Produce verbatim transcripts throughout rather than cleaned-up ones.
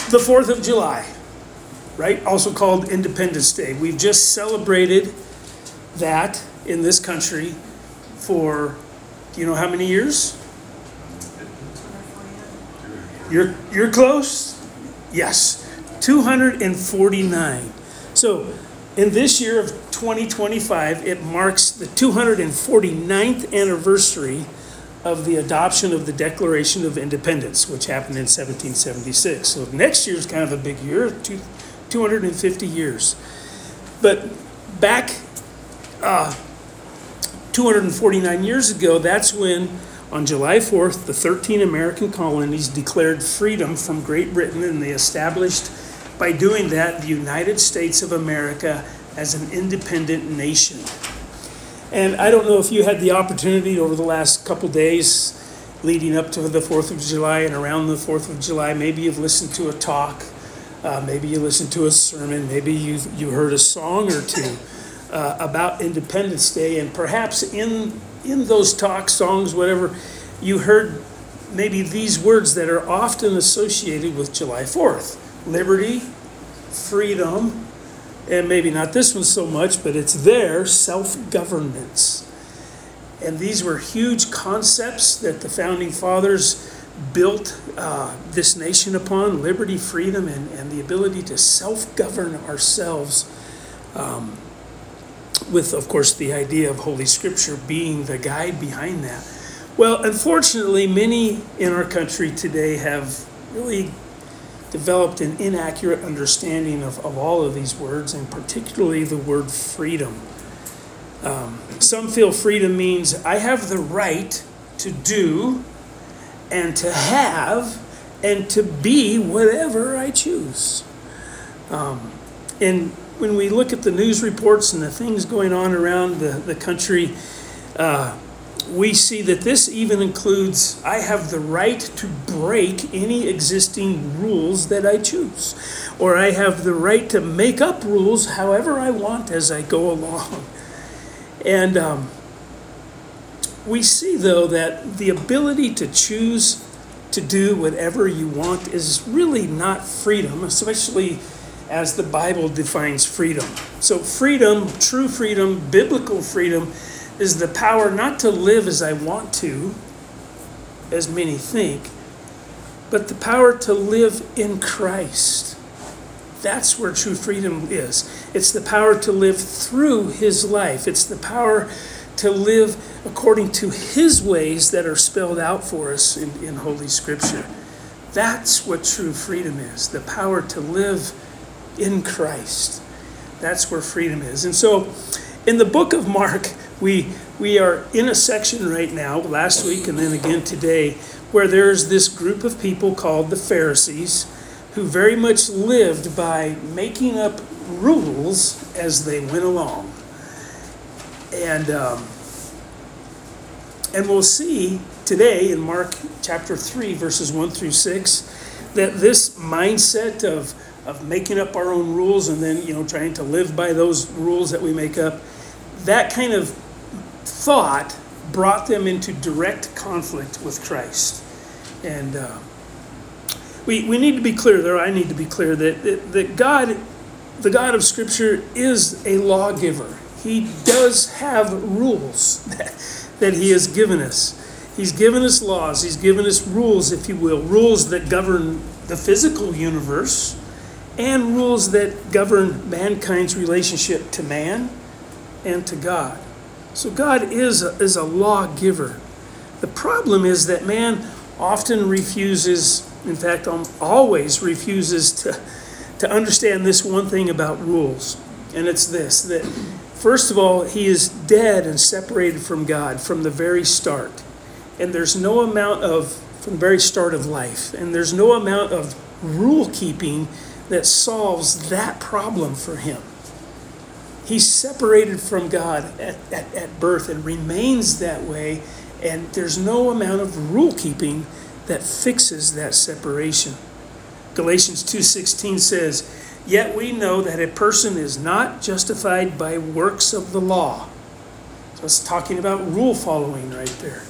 The fourth of July, right? Also called Independence Day. We've just celebrated that in this country for, do you know how many years? You're, you're close? Yes, two hundred forty-nine. So in this year of twenty twenty-five, it marks the two hundred forty-ninth anniversary of the adoption of the Declaration of Independence, which happened in seventeen seventy-six. So next year is kind of a big year, two, two hundred fifty years. But back uh, two hundred forty-nine years ago, that's when on July fourth, the thirteen American colonies declared freedom from Great Britain, and they established, by doing that, the United States of America as an independent nation. And I don't know if you had the opportunity over the last couple days leading up to the fourth of July and around the fourth of July, maybe you've listened to a talk, uh, maybe you listened to a sermon, maybe you you heard a song or two uh, about Independence Day, and perhaps in in those talks, songs, whatever, you heard maybe these words that are often associated with July fourth. Liberty, freedom, and maybe not this one so much, but it's there, self-governance. And these were huge concepts that the founding fathers built uh, this nation upon: liberty, freedom, and, and the ability to self-govern ourselves, um, with, of course, the idea of Holy Scripture being the guide behind that. Well, unfortunately, many in our country today have really developed an inaccurate understanding of, of all of these words, and particularly the word freedom. Um, some feel freedom means I have the right to do and to have and to be whatever I choose. Um, and when we look at the news reports and the things going on around the, the country, uh, we see that this even includes, I have the right to break any existing rules that I choose, or I have the right to make up rules however I want as I go along. And um, we see, though, that the ability to choose to do whatever you want is really not freedom, especially as the Bible defines freedom. So freedom, true freedom, biblical freedom, is the power not to live as I want to, as many think, but the power to live in Christ. That's where true freedom is. It's the power to live through His life. It's the power to live according to His ways that are spelled out for us in, in Holy Scripture. That's what true freedom is, the power to live in Christ. That's where freedom is. And so in the book of Mark, we we are in a section right now, last week and then again today, where there's this group of people called the Pharisees, who very much lived by making up rules as they went along. And um, and we'll see today in Mark chapter three, verses one through six, that this mindset of of making up our own rules and then, you know, trying to live by those rules that we make up, that kind of thought brought them into direct conflict with Christ. And uh, we we need to be clear there, I need to be clear that, that, that God, the God of Scripture, is a lawgiver. He does have rules that, that He has given us. He's given us laws. He's given us rules, if you will, rules that govern the physical universe, and rules that govern mankind's relationship to man and to God. So God is a, is a lawgiver. The problem is that man often refuses, in fact, always refuses to, to understand this one thing about rules. And it's this, that first of all, he is dead and separated from God from the very start. And there's no amount of, from the very start of life, and there's no amount of rule keeping that solves that problem for him. He's separated from God at, at, at birth and remains that way, and there's no amount of rule keeping that fixes that separation. Galatians two sixteen says, "Yet we know that a person is not justified by works of the law." So it's talking about rule following right there.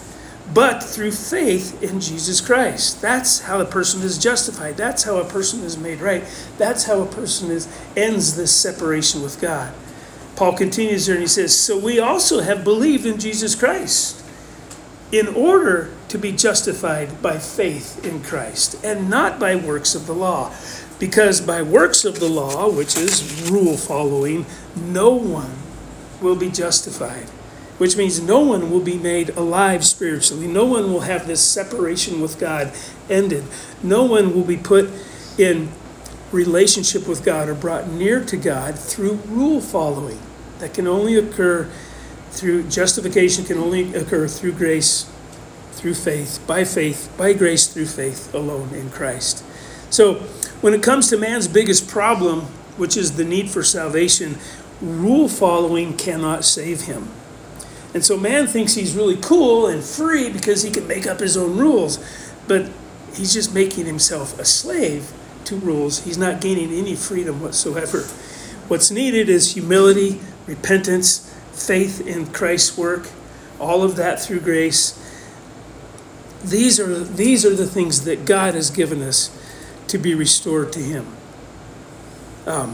but through faith in Jesus Christ. That's how a person is justified. That's how a person is made right. That's how a person is ends this separation with God. Paul continues here and he says, so we also have believed in Jesus Christ in order to be justified by faith in Christ and not by works of the law. Because by works of the law, which is rule following, no one will be justified. Which means no one will be made alive spiritually. No one will have this separation with God ended. No one will be put in relationship with God or brought near to God through rule following. That can only occur through justification, can only occur through grace, through faith, by faith, by grace through faith alone in Christ. So when it comes to man's biggest problem, which is the need for salvation, rule following cannot save him. And so man thinks he's really cool and free because he can make up his own rules. But he's just making himself a slave to rules. He's not gaining any freedom whatsoever. What's needed is humility, repentance, faith in Christ's work, all of that through grace. These are, these are the things that God has given us to be restored to him. Um,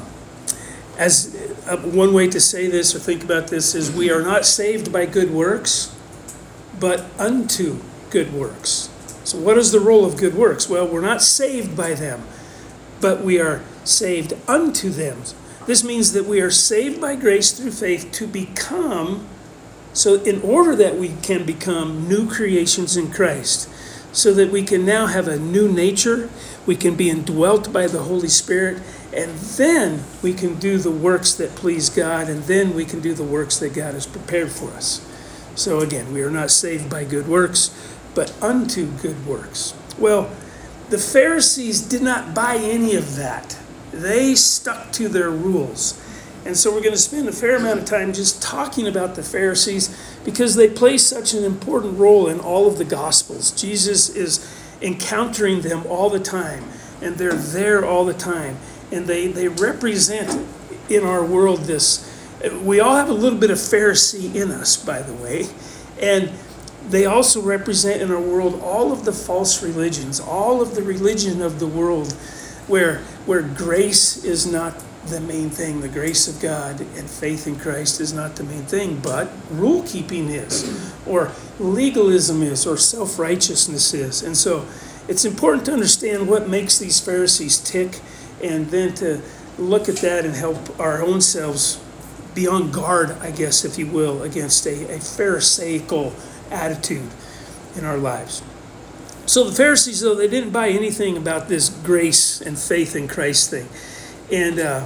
As uh, one way to say this or think about this is we are not saved by good works, but unto good works. So what is the role of good works? Well, we're not saved by them, but we are saved unto them. This means that we are saved by grace through faith to become, so in order that we can become new creations in Christ, so that we can now have a new nature, we can be indwelt by the Holy Spirit, and then we can do the works that please God, and then we can do the works that God has prepared for us. So again, we are not saved by good works, but unto good works. Well, the Pharisees did not buy any of that. They stuck to their rules. And so we're going to spend a fair amount of time just talking about the Pharisees because they play such an important role in all of the Gospels. Jesus is encountering them all the time, and they're there all the time. And they, they represent in our world this. We all have a little bit of Pharisee in us, by the way. And they also represent in our world all of the false religions, all of the religion of the world where, where grace is not the main thing. The grace of God and faith in Christ is not the main thing, but rule keeping is, or legalism is, or self-righteousness is. And so it's important to understand what makes these Pharisees tick, and then to look at that and help our own selves be on guard, I guess, if you will, against a, a Pharisaical attitude in our lives. So the Pharisees, though, they didn't buy anything about this grace and faith in Christ thing. And uh,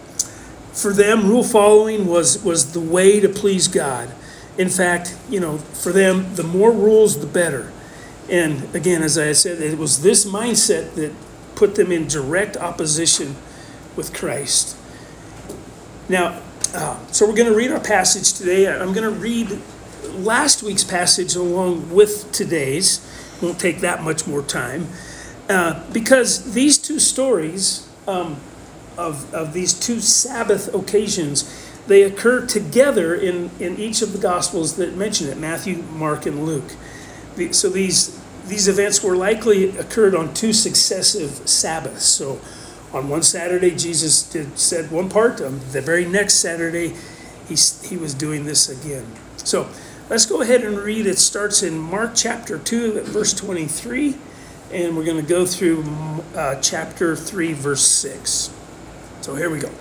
for them, rule following was, was the way to please God. In fact, you know, for them, the more rules, the better. And again, as I said, it was this mindset that put them in direct opposition with Christ. Now, uh, so we're going to read our passage today. I'm going to read last week's passage along with today's. Won't take that much more time. Uh, because these two stories um, of, of these two Sabbath occasions, they occur together in, in each of the Gospels that mention it, Matthew, Mark, and Luke. The, so these These events were likely occurred on two successive Sabbaths. So on one Saturday, Jesus did, said one part. On the very next Saturday, he, he was doing this again. So let's go ahead and read. It starts in Mark chapter two, at verse twenty-three. And we're going to go through uh, chapter three, verse six. So here we go.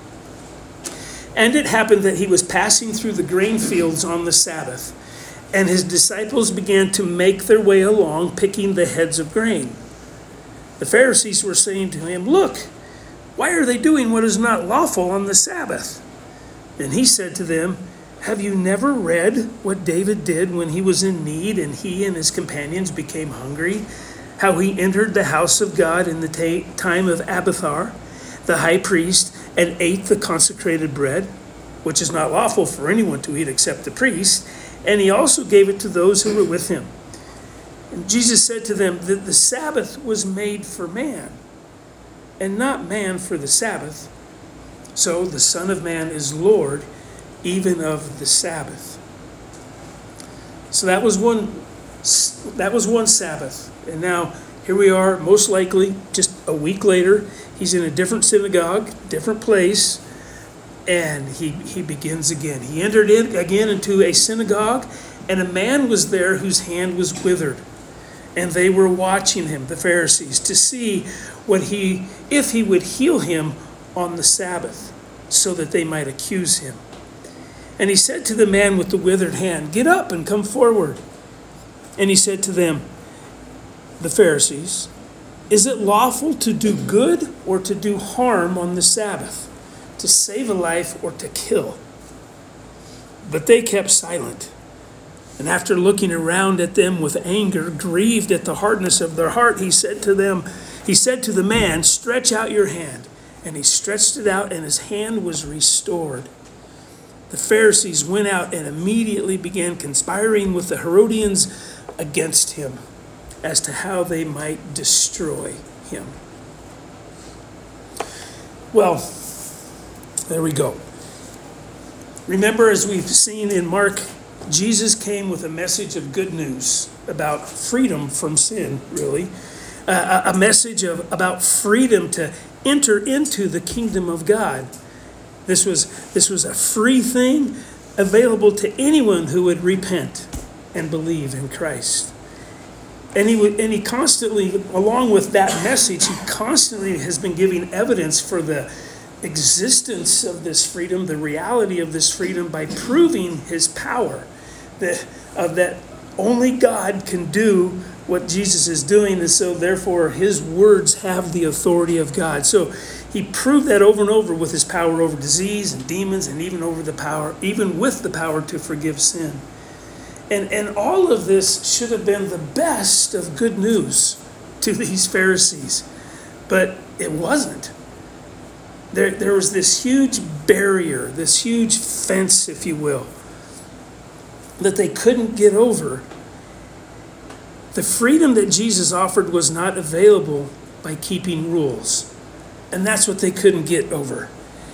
And it happened that he was passing through the grain fields on the Sabbath, and his disciples began to make their way along, picking the heads of grain. The Pharisees were saying to him, "Look, why are they doing what is not lawful on the Sabbath?" And he said to them, "Have you never read what David did when he was in need and he and his companions became hungry? How he entered the house of God in the ta- time of Abiathar, the high priest, and ate the consecrated bread, which is not lawful for anyone to eat except the priest. And he also gave it to those who were with him." And Jesus said to them that the Sabbath was made for man, and not man for the Sabbath. So the Son of Man is Lord even of the Sabbath. So that was one That was one Sabbath. And now here we are, most likely just a week later. He's in a different synagogue, different place, and he, he begins again. He entered in again into a synagogue, and a man was there whose hand was withered. And they were watching him, the Pharisees, to see what he, if he would heal him on the Sabbath, so that they might accuse him. And he said to the man with the withered hand, "Get up and come forward." And he said to them, the Pharisees, "Is it lawful to do good or to do harm on the Sabbath, to save a life or to kill?" But they kept silent. And after looking around at them with anger, grieved at the hardness of their heart, he said to them, he said to the man, "Stretch out your hand." And he stretched it out, and his hand was restored. The Pharisees went out and immediately began conspiring with the Herodians against him, as to how they might destroy him. Well, there we go. Remember, as we've seen in Mark, Jesus came with a message of good news about freedom from sin, really. Uh, a message of about freedom to enter into the kingdom of God. This was, this was a free thing available to anyone who would repent and believe in Christ. And he would, and he constantly, along with that message, he constantly has been giving evidence for the existence of this freedom, the reality of this freedom, by proving his power, that of that only God can do what Jesus is doing, and so therefore his words have the authority of God. So he proved that over and over with his power over disease and demons, and even over the power, even with the power to forgive sin. And, and all of this should have been the best of good news to these Pharisees. But it wasn't. There, there was this huge barrier, this huge fence, if you will, that they couldn't get over. The freedom that Jesus offered was not available by keeping rules. And that's what they couldn't get over.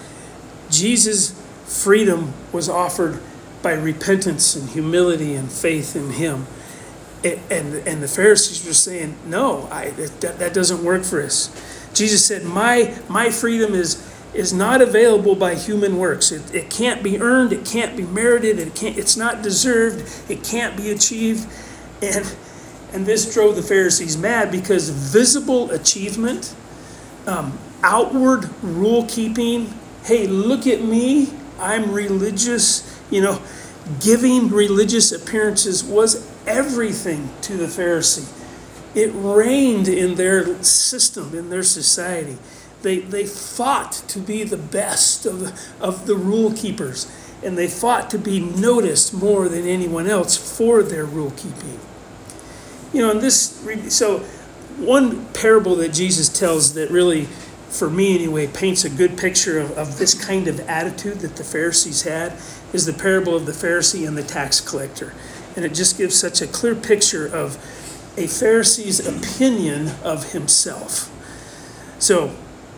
Jesus' freedom was offered by repentance and humility and faith in him. And, and, and the Pharisees were saying, no, I, that, that doesn't work for us. Jesus said, my, my freedom is, is not available by human works. It, it can't be earned. It can't be merited. It can't, it's not deserved. It can't be achieved. And, and this drove the Pharisees mad, because visible achievement, um, outward rule keeping, hey, look at me, I'm religious, you know, giving religious appearances was everything to the Pharisee. It reigned in their system, in their society. They they fought to be the best of the, of the rule keepers, and they fought to be noticed more than anyone else for their rule keeping. You know, and this, so one parable that Jesus tells that really, for me anyway, paints a good picture of, of this kind of attitude that the Pharisees had is the parable of the Pharisee and the tax collector. And it just gives such a clear picture of a Pharisee's opinion of himself. So,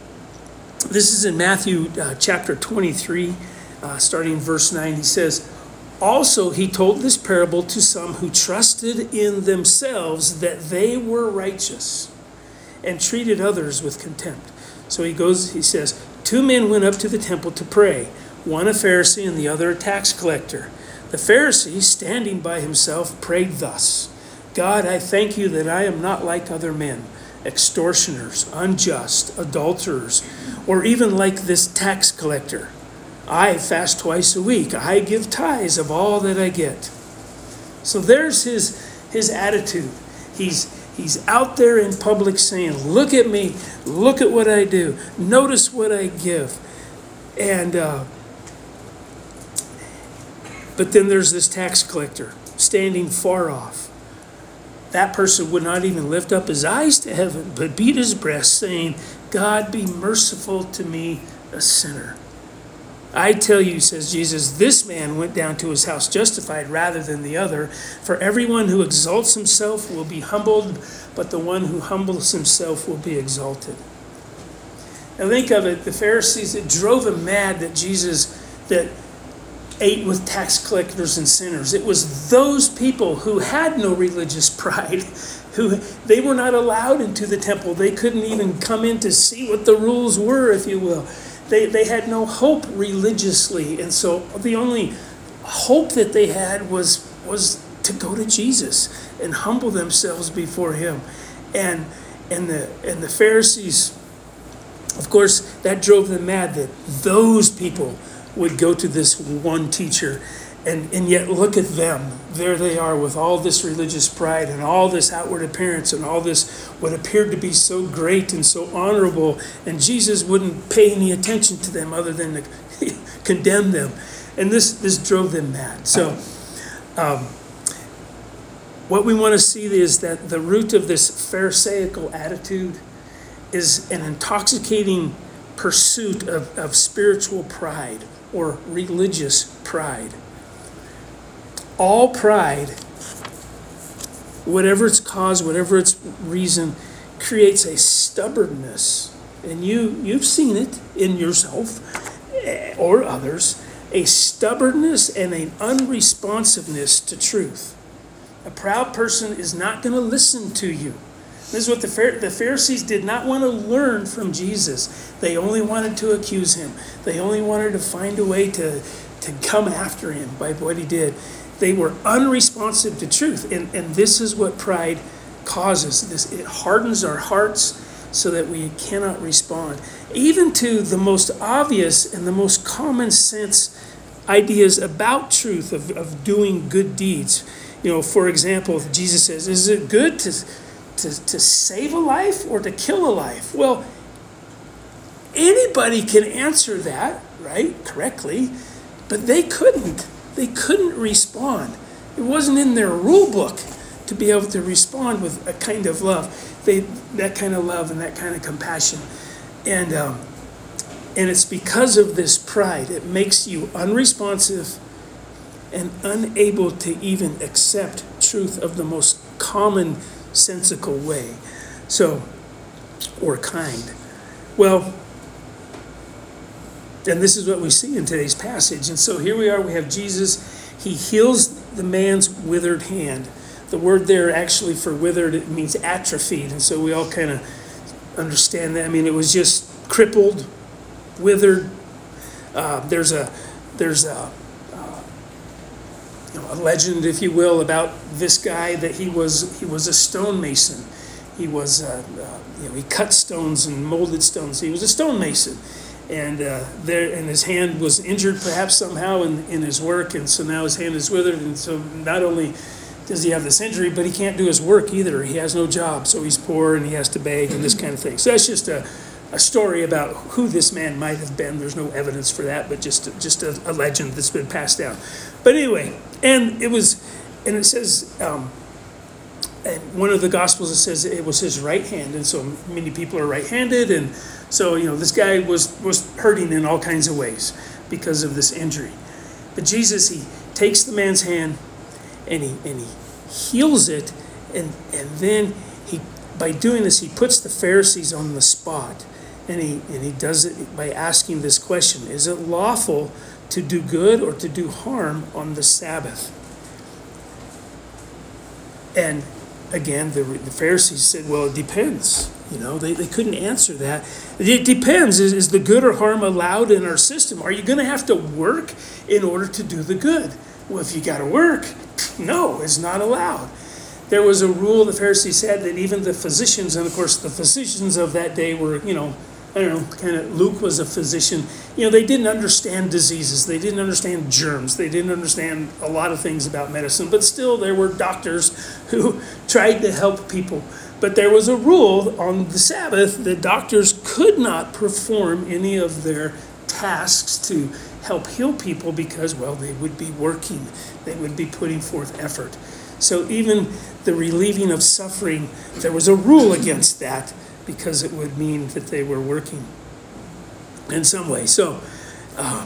this is in Matthew uh, chapter twenty-three, uh, starting verse nine. He says, also he told this parable to some who trusted in themselves that they were righteous and treated others with contempt. So he goes, he says, two men went up to the temple to pray, one a Pharisee and the other a tax collector. The Pharisee, standing by himself, prayed thus, God, I thank you that I am not like other men, extortioners, unjust, adulterers, or even like this tax collector. I fast twice a week. I give tithes of all that I get. So there's his, his attitude. He's He's out there in public saying, look at me, look at what I do, notice what I give. And uh, but then there's this tax collector standing far off. That person would not even lift up his eyes to heaven, but beat his breast, saying, God, be merciful to me, a sinner. I tell you, says Jesus, this man went down to his house justified rather than the other. For everyone who exalts himself will be humbled, but the one who humbles himself will be exalted. Now think of it, the Pharisees, it drove them mad that Jesus, that ate with tax collectors and sinners. It was those people who had no religious pride, who they were not allowed into the temple. They couldn't even come in to see what the rules were, if you will. They, they had no hope religiously. And so the only hope that they had was, was to go to Jesus and humble themselves before him. And, and, the, and the Pharisees, of course, that drove them mad that those people would go to this one teacher. And, and yet look at them. There they are with all this religious pride and all this outward appearance and all this what appeared to be so great and so honorable. And Jesus wouldn't pay any attention to them other than to condemn them. And this, this drove them mad. So um, what we want to see is that the root of this Pharisaical attitude is an intoxicating pursuit of, of spiritual pride or religious pride. All pride, whatever its cause, whatever its reason, creates a stubbornness. And you, you've seen it in yourself or others, a stubbornness and an unresponsiveness to truth. A proud person is not going to listen to you. This is what the the Pharisees did not want to learn from Jesus. They only wanted to accuse him. They only wanted to find a way to, to come after him by what he did. They were unresponsive to truth. And, and this is what pride causes. This, it hardens our hearts so that we cannot respond. Even to the most obvious and the most common sense ideas about truth, of, of doing good deeds. You know, for example, Jesus says, is it good to, to, to save a life or to kill a life? Well, anybody can answer that, right, correctly, but they couldn't. They couldn't respond. It wasn't in their rule book to be able to respond with a kind of love, they that kind of love and that kind of compassion, and um, and it's because of this pride. It makes you unresponsive and unable to even accept truth of the most common sensical way, so or kind. Well. And this is what we see in today's passage. And so here we are, we have Jesus. He heals the man's withered hand. The word there actually for withered, it means atrophied. And so we all kind of understand that. I mean, it was just crippled, withered. Uh, there's a there's a, uh, you know, a legend, if you will, about this guy that he was he was a stonemason. He was uh, uh, you know he cut stones and molded stones. He was a stonemason. And uh, there, and his hand was injured perhaps somehow in, in his work, and so now his hand is withered. And so not only does he have this injury, but he can't do his work either. He has no job, so he's poor and he has to beg and this kind of thing. So that's just a, a story about who this man might have been. There's no evidence for that, but just just a, a legend that's been passed down. But anyway, and it was, and it says. Um, And one of the Gospels, it says it was his right hand, and so many people are right-handed, and so you know this guy was was hurting in all kinds of ways because of this injury. But Jesus, he takes the man's hand, and he and he heals it, and and then he by doing this he puts the Pharisees on the spot, and he and he does it by asking this question: is it lawful to do good or to do harm on the Sabbath? And again, the, the Pharisees said, well, it depends. You know, they, they couldn't answer that. It depends. Is, is the good or harm allowed in our system? Are you going to have to work in order to do the good? Well, if you got to work, no, it's not allowed. There was a rule, the Pharisees said, that even the physicians, and of course the physicians of that day were, you know, I don't know, kind of, Luke was a physician. You know, they didn't understand diseases. They didn't understand germs. They didn't understand a lot of things about medicine. But still, there were doctors who tried to help people. But there was a rule on the Sabbath that doctors could not perform any of their tasks to help heal people because, well, they would be working. They would be putting forth effort. So even the relieving of suffering, there was a rule against that, because it would mean that they were working in some way. So um,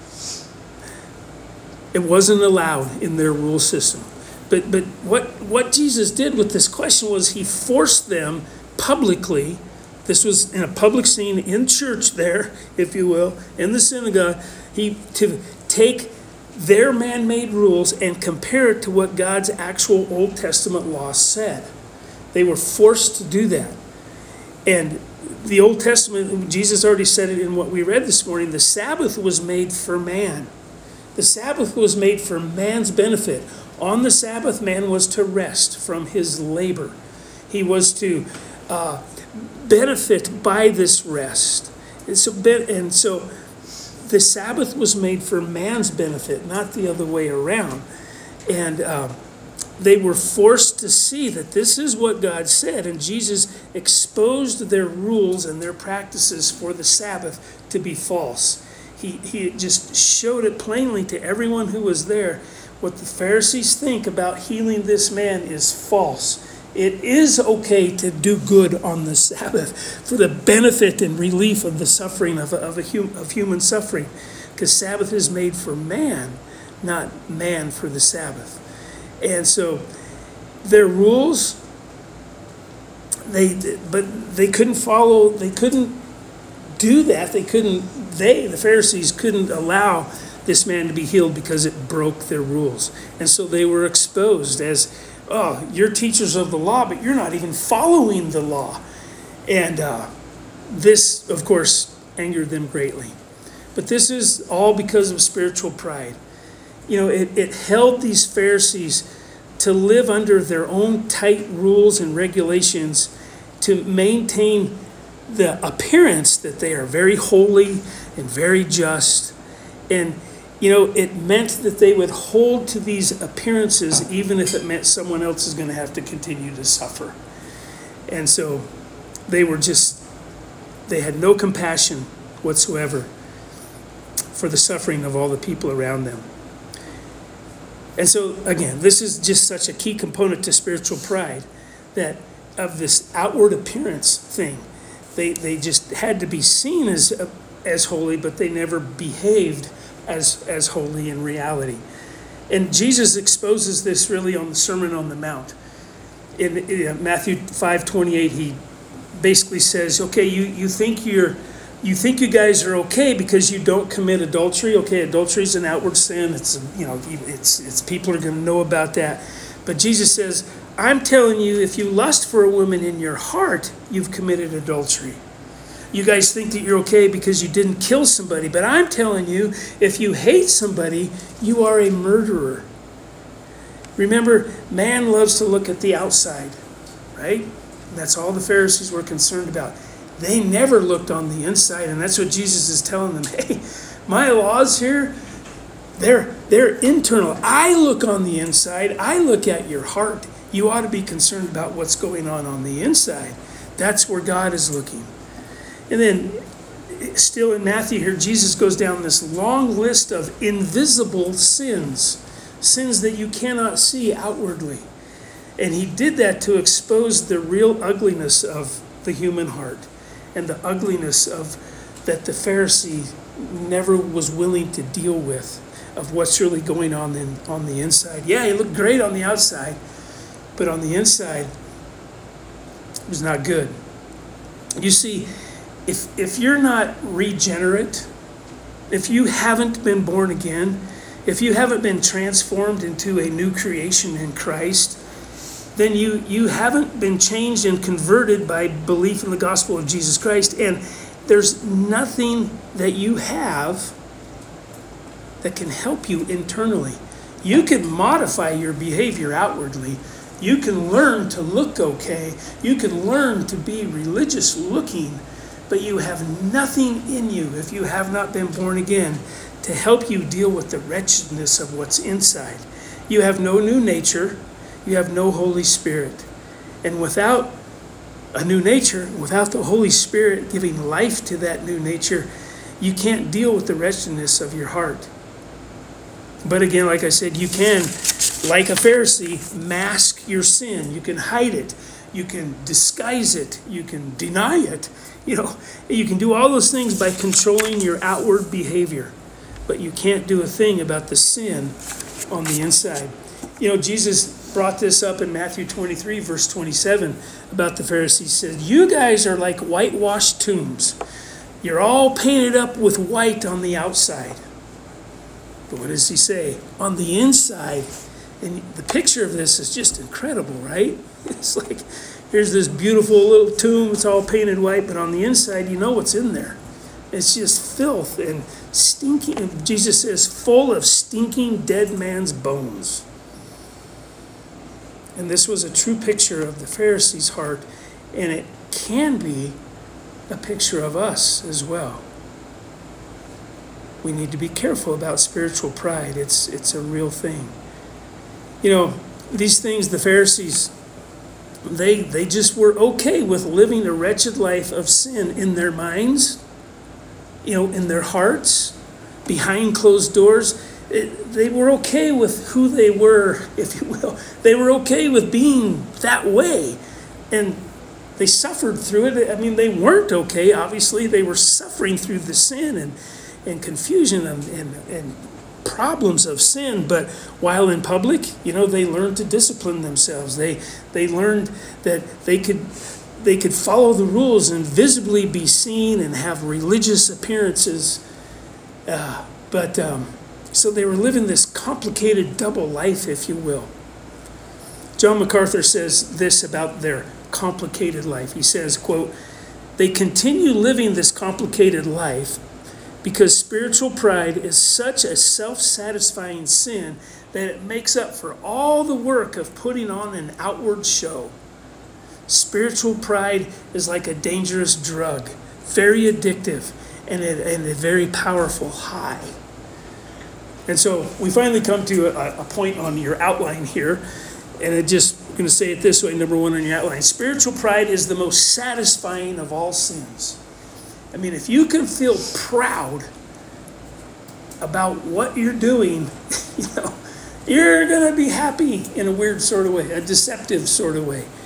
it wasn't allowed in their rule system. But but what, what Jesus did with this question was he forced them publicly. This was in a public scene in church there, if you will, in the synagogue, he to take their man-made rules and compare it to what God's actual Old Testament law said. They were forced to do that. And the Old Testament, Jesus already said it in what we read this morning, the Sabbath was made for man. The Sabbath was made for man's benefit. On the Sabbath, man was to rest from his labor. He was to uh, benefit by this rest. And so, and so the Sabbath was made for man's benefit, not the other way around. And uh, they were forced to see that this is what God said, and Jesus exposed their rules and their practices for the Sabbath to be false. He, he just showed it plainly to everyone who was there. What the Pharisees think about healing this man is false. It is okay to do good on the Sabbath for the benefit and relief of the suffering of, of, a hum, of human suffering, because Sabbath is made for man, not man for the Sabbath. And so their rules, they but they couldn't follow, they couldn't do that. They couldn't, they, the Pharisees, couldn't allow this man to be healed because it broke their rules. And so they were exposed as, oh, you're teachers of the law, but you're not even following the law. And uh, this, of course, angered them greatly. But this is all because of spiritual pride. You know, it, it held these Pharisees to live under their own tight rules and regulations to maintain the appearance that they are very holy and very just. And, you know, it meant that they would hold to these appearances even if it meant someone else is going to have to continue to suffer. And so they were just, they had no compassion whatsoever for the suffering of all the people around them. And so, again, this is just such a key component to spiritual pride, that of this outward appearance thing. They they just had to be seen as as holy, but they never behaved as, as holy in reality. And Jesus exposes this really on the Sermon on the Mount. In, in Matthew five twenty-eight, he basically says, okay, you, you think you're You think you guys are okay because you don't commit adultery. Okay, adultery is an outward sin. It's, you know, it's it's people are going to know about that. But Jesus says, I'm telling you, if you lust for a woman in your heart, you've committed adultery. You guys think that you're okay because you didn't kill somebody. But I'm telling you, if you hate somebody, you are a murderer. Remember, man loves to look at the outside, right? And that's all the Pharisees were concerned about. They never looked on the inside, and that's what Jesus is telling them. Hey, my laws here, they're, they're internal. I look on the inside. I look at your heart. You ought to be concerned about what's going on on the inside. That's where God is looking. And then, still in Matthew here, Jesus goes down this long list of invisible sins, sins that you cannot see outwardly. And he did that to expose the real ugliness of the human heart, and the ugliness of that the Pharisee never was willing to deal with, of what's really going on in, on the inside. Yeah, he looked great on the outside, but on the inside, it was not good. You see, if if you're not regenerate, if you haven't been born again, if you haven't been transformed into a new creation in Christ, then you, you haven't been changed and converted by belief in the gospel of Jesus Christ. And there's nothing that you have that can help you internally. You can modify your behavior outwardly. You can learn to look okay. You can learn to be religious looking, but you have nothing in you, if you have not been born again, to help you deal with the wretchedness of what's inside. You have no new nature. You have no Holy Spirit. And without a new nature, without the Holy Spirit giving life to that new nature, you can't deal with the wretchedness of your heart. But again, like I said, you can, like a Pharisee, mask your sin. You can hide it. You can disguise it. You can deny it. You know, you can do all those things by controlling your outward behavior. But you can't do a thing about the sin on the inside. You know, Jesus brought this up in Matthew twenty-three, verse twenty-seven, about the Pharisees. He said, you guys are like whitewashed tombs. You're all painted up with white on the outside. But what does he say? On the inside, and the picture of this is just incredible, right? It's like, here's this beautiful little tomb, it's all painted white, but on the inside, you know what's in there. It's just filth and stinking, Jesus says, full of stinking dead man's bones. And this was a true picture of the Pharisees' heart, and it can be a picture of us as well. We need to be careful about spiritual pride. It's it's a real thing. You know, these things, the Pharisees, they they just were okay with living a wretched life of sin in their minds, you know, in their hearts, behind closed doors. It, they were okay with who they were, if you will. They were okay with being that way. And they suffered through it. I mean, they weren't okay, obviously. They were suffering through the sin and, and confusion and, and, and problems of sin. But while in public, you know, they learned to discipline themselves. They they learned that they could they could follow the rules and visibly be seen and have religious appearances. Uh, but um, so they were living this complicated double life, if you will. John MacArthur says this about their complicated life. He says, quote, they continue living this complicated life because spiritual pride is such a self-satisfying sin that it makes up for all the work of putting on an outward show. Spiritual pride is like a dangerous drug, very addictive, and a, and a very powerful high. And so we finally come to a, a point on your outline here, and it just, I'm going to say it this way, number one on your outline. Spiritual pride is the most satisfying of all sins. I mean, if you can feel proud about what you're doing, you know, you're going to be happy in a weird sort of way, a deceptive sort of way.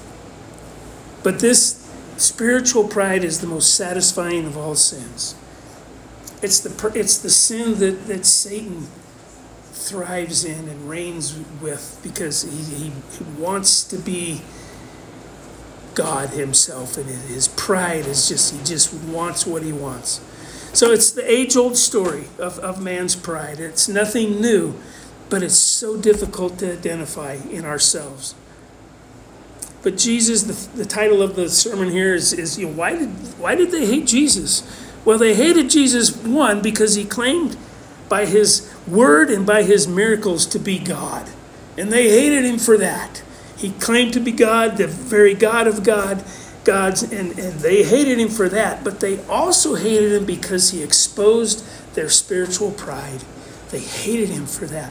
But this spiritual pride is the most satisfying of all sins. It's the it's the sin that, that Satan thrives in and reigns with because he, he, he wants to be God himself, and his pride is just, he just wants what he wants. So it's the age-old story of, of man's pride. It's nothing new, but it's so difficult to identify in ourselves. But Jesus, the, the title of the sermon here is, is you know, why did why did they hate Jesus? Well, they hated Jesus, one, because he claimed by his word and by his miracles to be God. And they hated him for that. He claimed to be God, the very God of God, God's, and, and they hated him for that. But they also hated him because he exposed their spiritual pride. They hated him for that.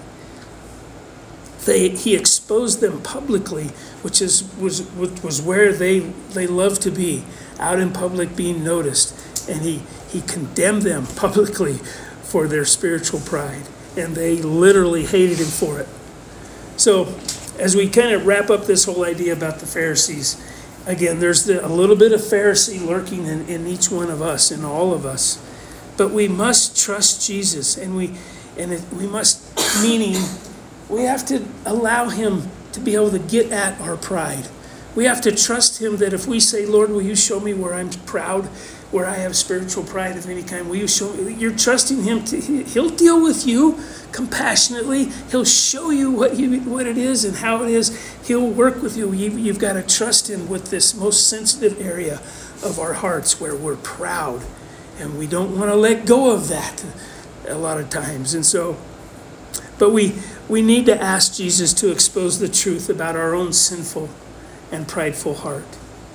They, he exposed them publicly, which is was was where they they loved to be, out in public being noticed. And he, he condemned them publicly for their spiritual pride. And they literally hated him for it. So as we kind of wrap up this whole idea about the Pharisees, again, there's the, a little bit of Pharisee lurking in, in each one of us, in all of us. But we must trust Jesus, and we and it, we must, meaning we have to allow him to be able to get at our pride. We have to trust him that if we say, Lord, will you show me where I'm proud, where I have spiritual pride of any kind, will you show me? You're trusting him to, he'll deal with you compassionately. He'll show you what you, what it is and how it is. He'll work with you. you. You've got to trust him with this most sensitive area of our hearts where we're proud. And we don't want to let go of that a lot of times. And so, but we, we need to ask Jesus to expose the truth about our own sinful and prideful heart.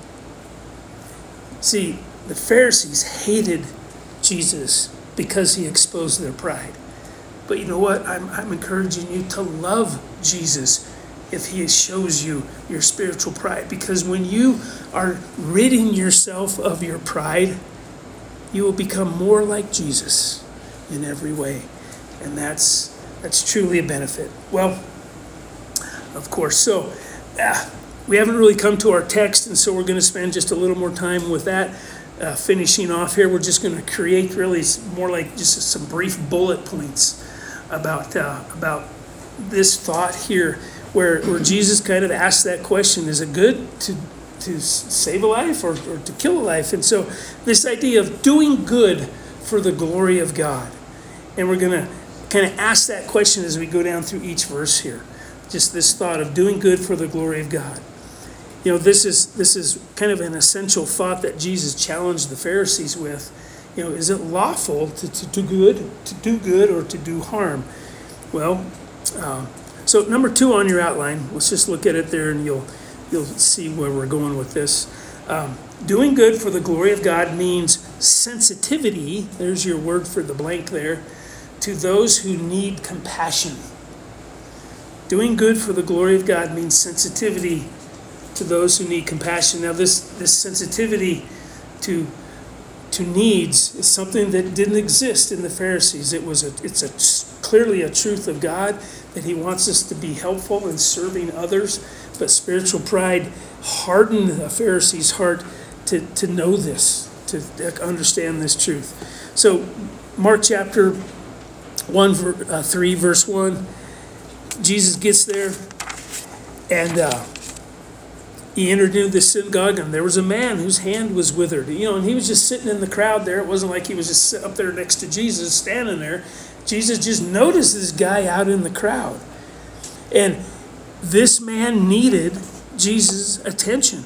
See, the Pharisees hated Jesus because he exposed their pride. But you know what? I'm, I'm encouraging you to love Jesus if he shows you your spiritual pride. Because when you are ridding yourself of your pride, you will become more like Jesus in every way. And that's that's truly a benefit. Well, of course. So, uh, we haven't really come to our text, and so we're going to spend just a little more time with that. Uh, finishing off here, we're just going to create really more like just some brief bullet points about uh, about this thought here, where where Jesus kind of asked that question: is it good to to save a life or, or to kill a life? And so this idea of doing good for the glory of God, and we're going to kind of ask that question as we go down through each verse here. Just this thought of doing good for the glory of God. You know, this is this is kind of an essential thought that Jesus challenged the Pharisees with. You know, is it lawful to, to do good, to do good, or to do harm? Well, uh, so number two on your outline. Let's just look at it there, and you'll you'll see where we're going with this. Um, doing good for the glory of God means sensitivity. There's your word for the blank there. To those who need compassion. Doing good for the glory of God means sensitivity to those who need compassion. Now, this this sensitivity to to needs is something that didn't exist in the Pharisees. It was a it's a clearly a truth of God that He wants us to be helpful in serving others. But spiritual pride hardened the Pharisees' heart to to know this, to understand this truth. So, Mark chapter one, uh, three, verse one. Jesus gets there, and uh, he entered into the synagogue, and there was a man whose hand was withered. You know, and he was just sitting in the crowd there. It wasn't like he was just up there next to Jesus, standing there. Jesus just noticed this guy out in the crowd. And this man needed Jesus' attention.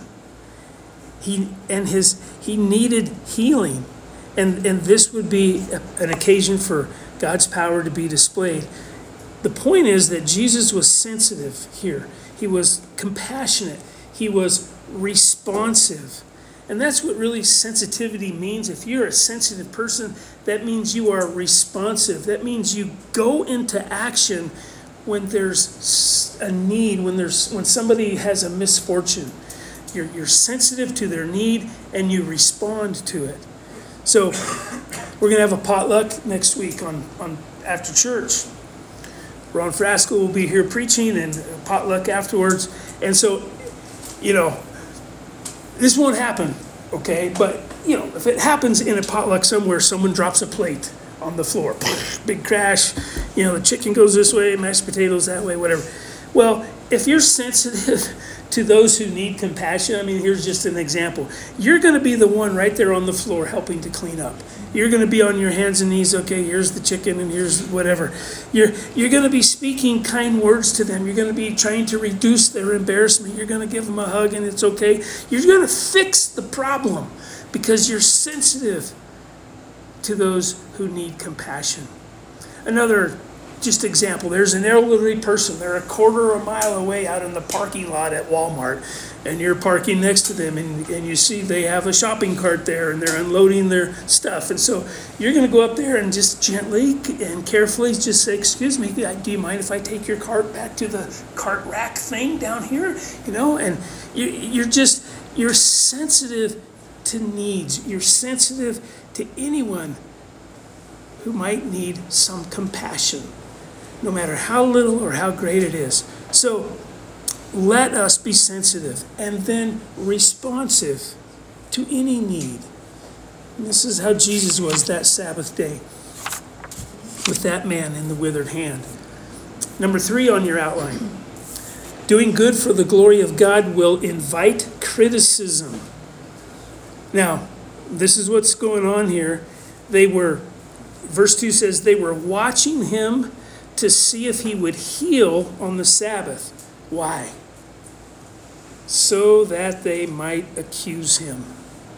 He and his he needed healing. And, and this would be a, an occasion for God's power to be displayed. The point is that Jesus was sensitive here. He was compassionate. He was responsive. And that's what really sensitivity means. If you're a sensitive person, that means you are responsive. That means you go into action when there's a need, when there's when somebody has a misfortune. You're, you're sensitive to their need and you respond to it. So we're going to have a potluck next week on, on after church. Ron Frasco will be here preaching and a potluck afterwards. And so, you know, this won't happen, okay? But, you know, if it happens in a potluck somewhere, someone drops a plate on the floor. Big crash. You know, the chicken goes this way, mashed potatoes that way, whatever. Well, if you're sensitive to those who need compassion, I mean, here's just an example. You're going to be the one right there on the floor helping to clean up. You're going to be on your hands and knees, okay, here's the chicken and here's whatever. You're, you're going to be speaking kind words to them. You're going to be trying to reduce their embarrassment. You're going to give them a hug and it's okay. You're going to fix the problem because you're sensitive to those who need compassion. Another just example, there's an elderly person. They're a quarter of a mile away out in the parking lot at Walmart, and you're parking next to them, and, and you see they have a shopping cart there, and they're unloading their stuff. And so you're going to go up there and just gently and carefully just say, excuse me, do you mind if I take your cart back to the cart rack thing down here? You know, and you, you're just, you're sensitive to needs. You're sensitive to anyone who might need some compassion, no matter how little or how great it is. So let us be sensitive and then responsive to any need. And this is how Jesus was that Sabbath day with that man in the withered hand. Number three on your outline. Doing good for the glory of God will invite criticism. Now, this is what's going on here. They were, verse two says, they were watching him to see if he would heal on the Sabbath. Why? So that they might accuse him.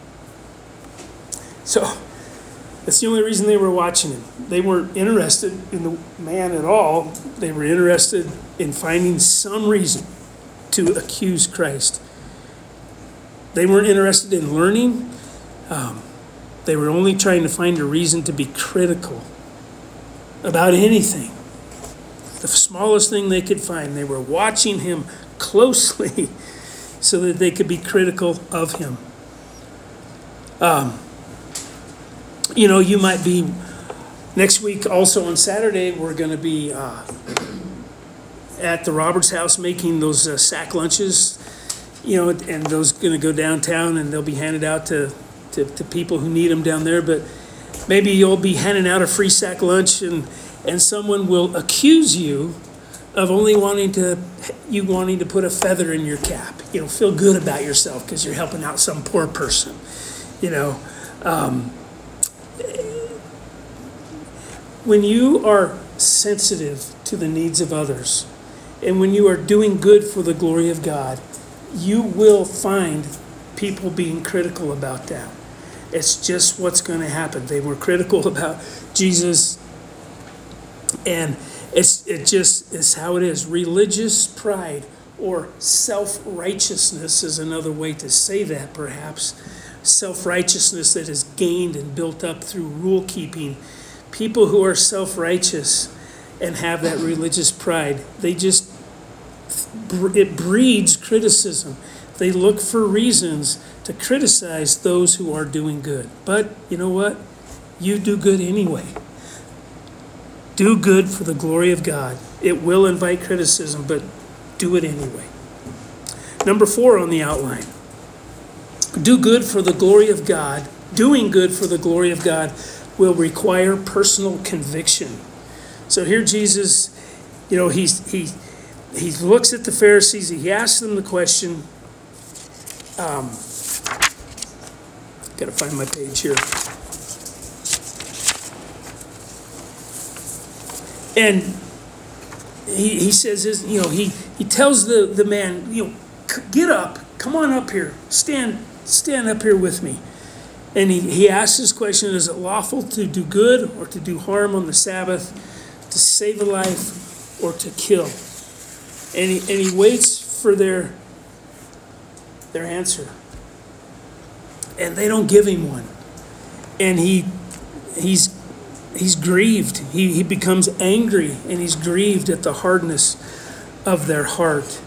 So, that's the only reason they were watching him. They weren't interested in the man at all. They were interested in finding some reason to accuse Christ. They weren't interested in learning. Um, they were only trying to find a reason to be critical about anything. The smallest thing they could find. They were watching him closely so that they could be critical of him. Um, you know, you might be, next week also on Saturday, we're going to be uh, at the Roberts house making those uh, sack lunches, you know, and those going to go downtown and they'll be handed out to, to, to people who need them down there. But maybe you'll be handing out a free sack lunch and and someone will accuse you of only wanting to, you wanting to put a feather in your cap. You know, feel good about yourself because you're helping out some poor person. You know, um, when you are sensitive to the needs of others, and when you are doing good for the glory of God, you will find people being critical about that. It's just what's going to happen. They were critical about Jesus, and it's it just is how it is. Religious pride or self-righteousness is another way to say that, perhaps. Self-righteousness that is gained and built up through rule keeping. People who are self-righteous and have that religious pride, they just, it breeds criticism. They look for reasons to criticize those who are doing good. But you know what? You do good anyway. Do good for the glory of God. It will invite criticism, but do it anyway. Number four on the outline. Do good for the glory of God. Doing good for the glory of God will require personal conviction. So here Jesus, you know, he's, he, he looks at the Pharisees. He asks them the question. Um, got to find my page here. And he, he says, you know, he, he tells the, the man, you know, get up, come on up here, stand, stand up here with me. And he, he asks this question, is it lawful to do good or to do harm on the Sabbath, to save a life or to kill? And he, and he waits for their, their answer. And they don't give him one. And he he's he's grieved. He, he becomes angry, and he's grieved at the hardness of their heart.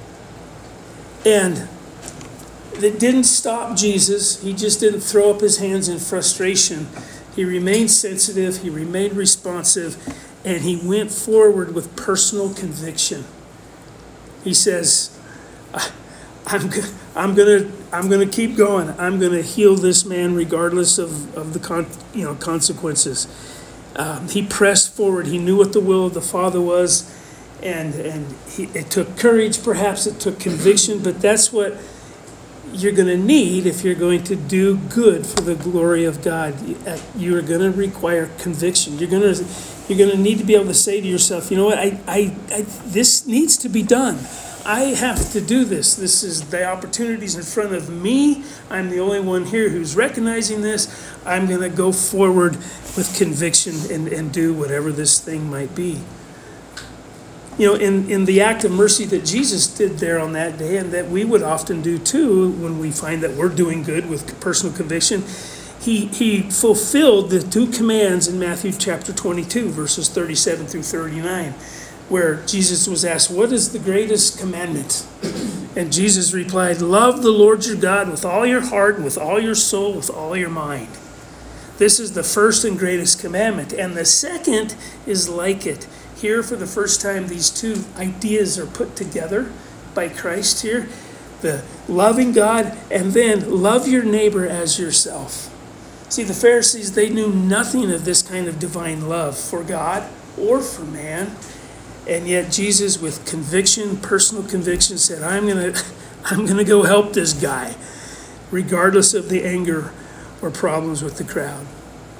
And it didn't stop Jesus. He just didn't throw up his hands in frustration. He remained sensitive, he remained responsive, and he went forward with personal conviction. He says, I'm, I'm gonna I'm gonna keep going. I'm gonna heal this man regardless of, of the con, you know consequences. Um, he pressed forward. He knew what the will of the Father was, and and he, it took courage, perhaps it took conviction, but that's what you're going to need if you're going to do good for the glory of God. You're going to require conviction. You're going to you're going to need to be able to say to yourself, you know what, I, I, I this needs to be done. I have to do this. This is the opportunities in front of me. I'm the only one here who's recognizing this. I'm going to go forward with conviction and, and do whatever this thing might be. You know, in, in the act of mercy that Jesus did there on that day, and that we would often do too when we find that we're doing good with personal conviction, he, he fulfilled the two commands in Matthew chapter twenty-two, verses thirty-seven through thirty-nine, where Jesus was asked, what is the greatest commandment? And Jesus replied, love the Lord your God with all your heart, with all your soul, with all your mind. This is the first and greatest commandment. And the second is like it. Here, for the first time, these two ideas are put together by Christ here. The loving God, and then love your neighbor as yourself. See, the Pharisees, they knew nothing of this kind of divine love for God or for man. And yet Jesus, with conviction, personal conviction, said, I'm going to I'm gonna go help this guy, regardless of the anger or problems with the crowd.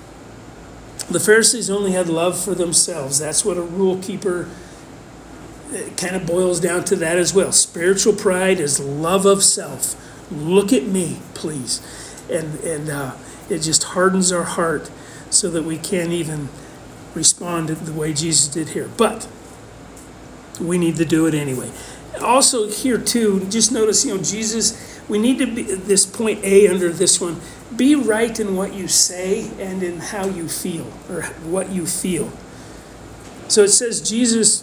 The Pharisees only had love for themselves. That's what a rule keeper, it kind of boils down to that as well. Spiritual pride is love of self. Look at me, please. And, and uh, it just hardens our heart so that we can't even respond the way Jesus did here. But we need to do it anyway. Also here too, just notice, you know, Jesus, we need to be, this point A under this one, be right in what you say and in how you feel, or what you feel. So it says Jesus,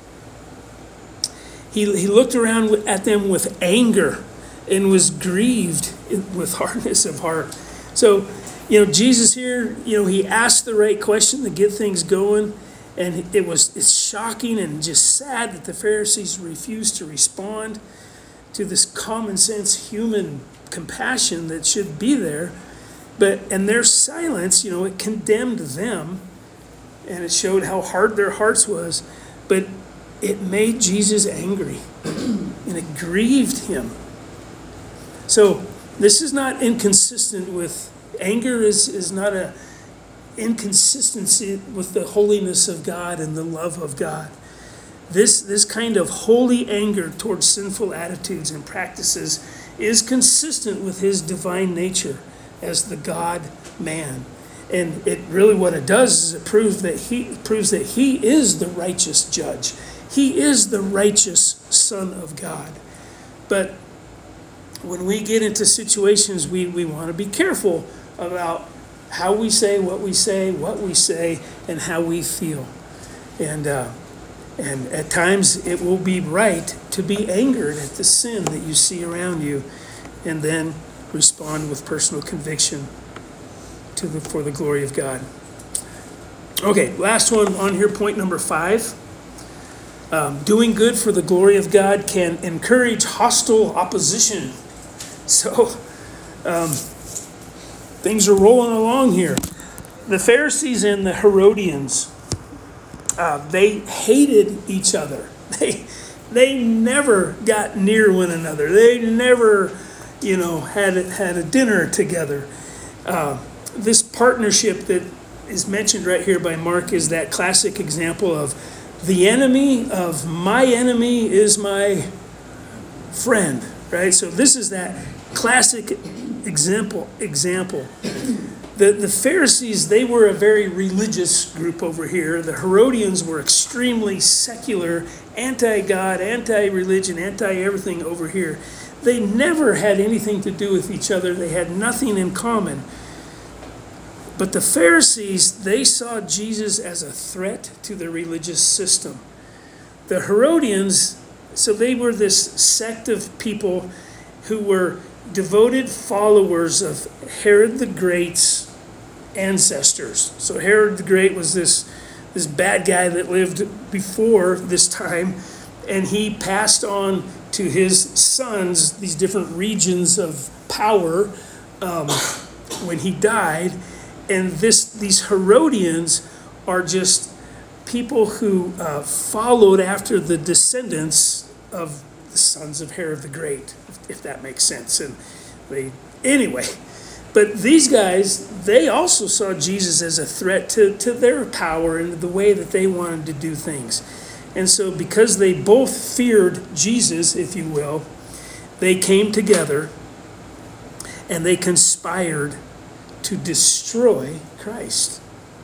he, he looked around at them with anger and was grieved with hardness of heart. So, you know, Jesus here, you know, he asked the right question to get things going. And it was it's shocking and just sad that the Pharisees refused to respond to this common sense human compassion that should be there. But and their silence, you know, it condemned them, and it showed how hard their hearts was. But it made Jesus angry, and it grieved him. So this is not inconsistent with anger. is is not a inconsistency with the holiness of God and the love of God. This, this kind of holy anger towards sinful attitudes and practices is consistent with his divine nature as the God-man. And it really, what it does is it proves that he proves that he is the righteous judge. He is the righteous Son of God. But when we get into situations, we, we want to be careful about how we say what we say, what we say, and how we feel. And uh, and at times it will be right to be angered at the sin that you see around you, and then respond with personal conviction to the for the glory of God. Okay, last one on here, point number five. Um, doing good for the glory of God can encourage hostile opposition. So, um, things are rolling along here. The Pharisees and the Herodians, uh, they hated each other. They, they never got near one another. They never, you know, had a, had a dinner together. Uh, this partnership that is mentioned right here by Mark is that classic example of the enemy of my enemy is my friend, right? So this is that classic example. Example. The, the Pharisees, they were a very religious group over here. The Herodians were extremely secular, anti-God, anti-religion, anti-everything over here. They never had anything to do with each other. They had nothing in common. But the Pharisees, they saw Jesus as a threat to the religious system. The Herodians, so they were this sect of people who were devoted followers of Herod the Great's ancestors. So Herod the Great was this, this bad guy that lived before this time, and he passed on to his sons these different regions of power um, when he died. And this these Herodians are just people who uh, followed after the descendants of the sons of Herod the Great, if that makes sense. And they, anyway, but these guys, they also saw Jesus as a threat to, to their power and the way that they wanted to do things. And so because they both feared Jesus, if you will, they came together and they conspired to destroy Christ.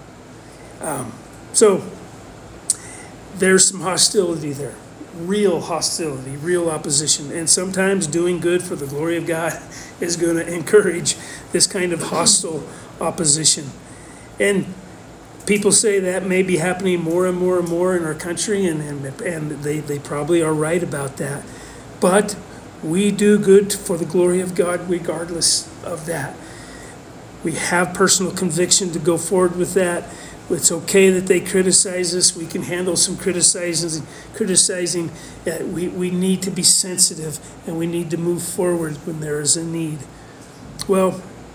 Um, so there's some hostility there, real hostility, real opposition. And sometimes doing good for the glory of God is going to encourage this kind of hostile opposition. And people say that may be happening more and more and more in our country, and, and, and they, they probably are right about that. But we do good for the glory of God regardless of that. We have personal conviction to go forward with that. It's okay that they criticize us. We can handle some criticizing. Criticizing. Uh, we, we need to be sensitive, and we need to move forward when there is a need. Well,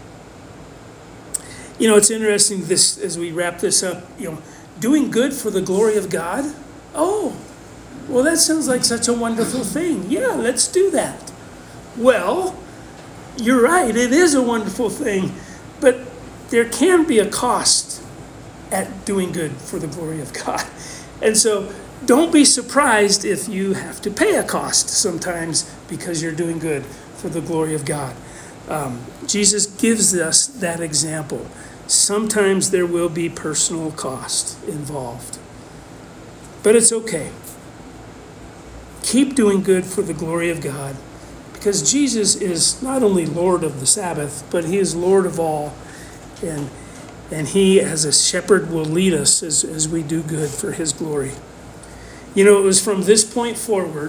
you know, it's interesting this as we wrap this up. You know, doing good for the glory of God. Oh, well, that sounds like such a wonderful thing. Yeah, let's do that. Well, you're right. It is a wonderful thing. But there can be a cost at doing good for the glory of God. And so don't be surprised if you have to pay a cost sometimes because you're doing good for the glory of God. Um, Jesus gives us that example. Sometimes there will be personal cost involved. But it's okay. Keep doing good for the glory of God. Because Jesus is not only Lord of the Sabbath, but he is Lord of all. And and he, as a shepherd, will lead us as, as we do good for his glory. You know, it was from this point forward,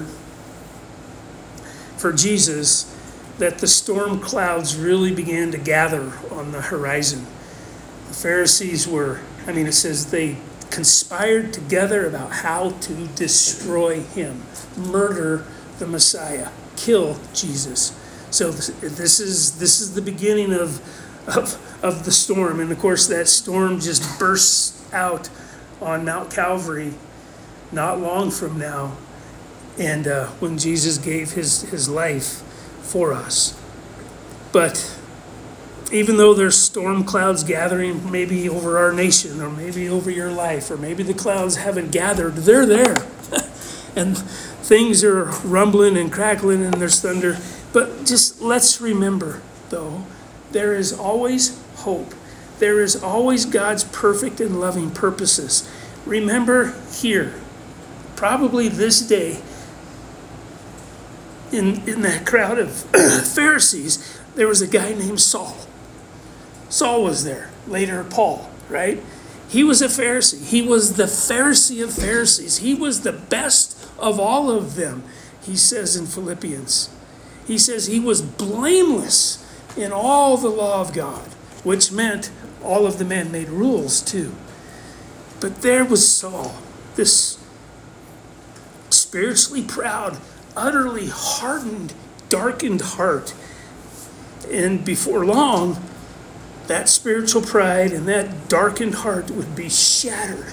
for Jesus, that the storm clouds really began to gather on the horizon. The Pharisees were, I mean, it says they conspired together about how to destroy him, murder the Messiah, kill Jesus. So this is this is the beginning of, of, of the storm. And of course, that storm just bursts out on Mount Calvary not long from now, and uh, when Jesus gave his, his life for us. But Even though there's storm clouds gathering maybe over our nation or maybe over your life, or maybe the clouds haven't gathered, they're there. And things are rumbling and crackling and there's thunder. But just let's remember, though, there is always hope. There is always God's perfect and loving purposes. Remember here, probably this day, in, in that crowd of Pharisees, there was a guy named Saul. Saul was there, later Paul, right? He was a Pharisee. He was the Pharisee of Pharisees. He was the best of all of them, he says in Philippians. He says he was blameless in all the law of God, which meant all of the man-made rules too. But there was Saul, this spiritually proud, utterly hardened, darkened heart. And before long, that spiritual pride and that darkened heart would be shattered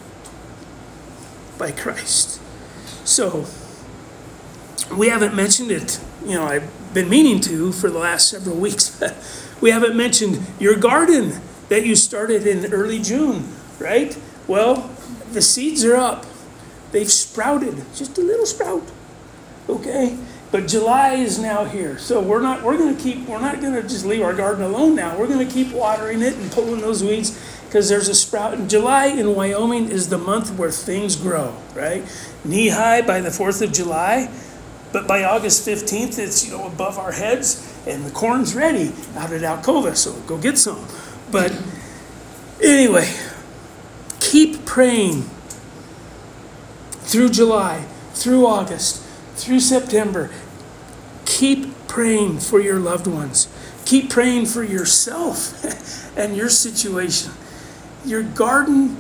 by Christ. So, we haven't mentioned it, you know, I've been meaning to for the last several weeks. We haven't mentioned your garden that you started in early June, right? Well, the seeds are up. They've sprouted, just a little sprout, okay? But July is now here, so we're not we're going to keep we're not going to just leave our garden alone now. We're going to keep watering it and pulling those weeds because there's a sprout. And July in Wyoming is the month where things grow, right? Knee high by the fourth of July, but by August fifteenth it's, you know, above our heads and the corn's ready out at Alcova, so go get some. But anyway, keep praying through July, through August, through September. Keep praying for your loved ones. Keep praying for yourself and your situation. Your garden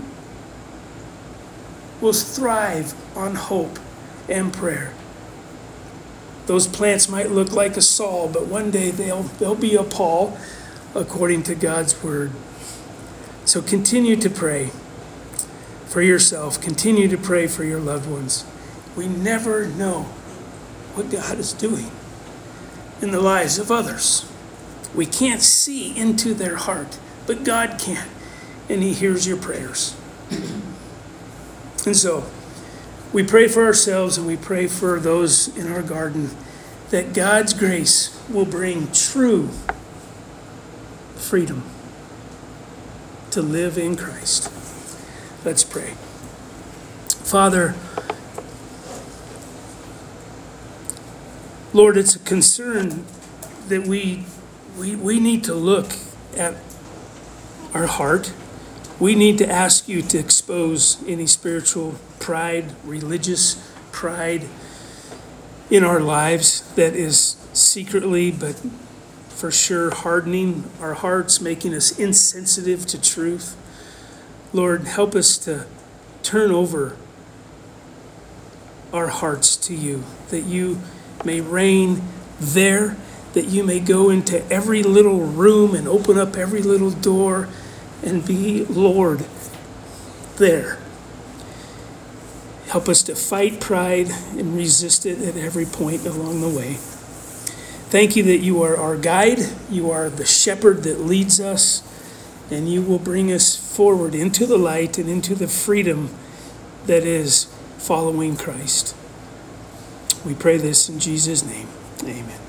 will thrive on hope and prayer. Those plants might look like a Saul, but one day they'll, they'll be a Paul according to God's word. So continue to pray for yourself. Continue to pray for your loved ones. We never know what God is doing in the lives of others. We can't see into their heart, but God can, and He hears your prayers. And so, we pray for ourselves and we pray for those in our garden that God's grace will bring true freedom to live in Christ. Let's pray. Father, Lord, it's a concern that we, we, we need to look at our heart. We need to ask you to expose any spiritual pride, religious pride in our lives that is secretly, but for sure, hardening our hearts, making us insensitive to truth. Lord, help us to turn over our hearts to you, that you may reign there, that you may go into every little room and open up every little door and be Lord there. Help us to fight pride and resist it at every point along the way. Thank you that you are our guide, you are the shepherd that leads us, and you will bring us forward into the light and into the freedom that is following Christ. We pray this in Jesus' name. Amen.